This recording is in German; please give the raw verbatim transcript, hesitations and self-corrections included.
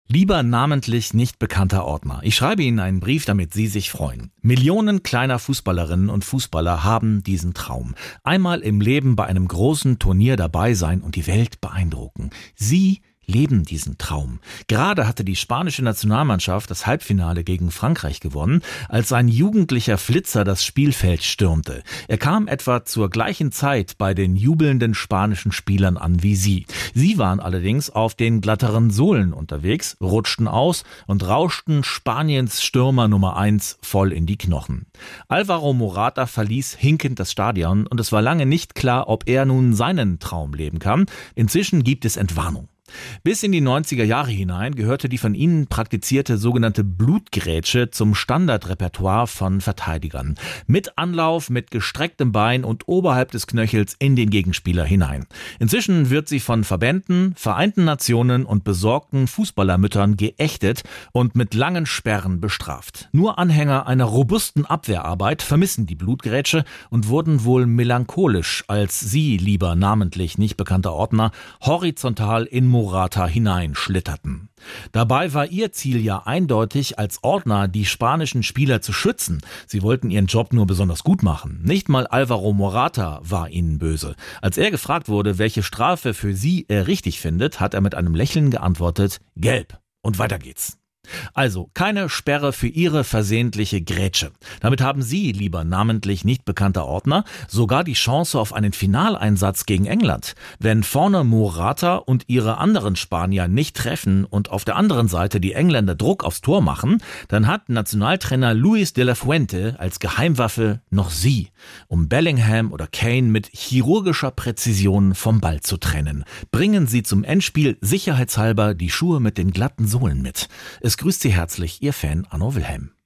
Lieber namentlich nicht bekannter Ordner, ich schreibe Ihnen einen Brief, damit Sie sich freuen. Millionen kleiner Fußballerinnen und Fußballer haben diesen Traum. Einmal im Leben bei einem großen Turnier dabei sein und die Welt beeindrucken. Sie leben diesen Traum. Gerade hatte die spanische Nationalmannschaft das Halbfinale gegen Frankreich gewonnen, als ein jugendlicher Flitzer das Spielfeld stürmte. Er kam etwa zur gleichen Zeit bei den jubelnden spanischen Spielern an wie Sie. Sie waren allerdings auf den glatteren Sohlen unterwegs, rutschten aus und rauschten Spaniens Stürmer Nummer eins voll in die Knochen. Alvaro Morata verließ hinkend das Stadion und es war lange nicht klar, ob er nun seinen Traum leben kann. Inzwischen gibt es Entwarnung. Bis in die neunziger Jahre hinein gehörte die von ihnen praktizierte sogenannte Blutgrätsche zum Standardrepertoire von Verteidigern. Mit Anlauf, mit gestrecktem Bein und oberhalb des Knöchels in den Gegenspieler hinein. Inzwischen wird sie von Verbänden, Vereinten Nationen und besorgten Fußballermüttern geächtet und mit langen Sperren bestraft. Nur Anhänger einer robusten Abwehrarbeit vermissen die Blutgrätsche und wurden wohl melancholisch, als sie, lieber namentlich nicht bekannter Ordner, horizontal in Morata hineinschlitterten. Dabei war ihr Ziel ja eindeutig, als Ordner die spanischen Spieler zu schützen. Sie wollten ihren Job nur besonders gut machen. Nicht mal Alvaro Morata war ihnen böse. Als er gefragt wurde, welche Strafe für sie er richtig findet, hat er mit einem Lächeln geantwortet: Gelb. Und weiter geht's. Also keine Sperre für Ihre versehentliche Grätsche. Damit haben Sie, lieber namentlich nicht bekannter Ordner, sogar die Chance auf einen Finaleinsatz gegen England. Wenn vorne Morata und Ihre anderen Spanier nicht treffen und auf der anderen Seite die Engländer Druck aufs Tor machen, dann hat Nationaltrainer Luis de la Fuente als Geheimwaffe noch Sie, um Bellingham oder Kane mit chirurgischer Präzision vom Ball zu trennen. Bringen Sie zum Endspiel sicherheitshalber die Schuhe mit den glatten Sohlen mit. Es grüßt Sie herzlich, Ihr Fan Arno Wilhelm.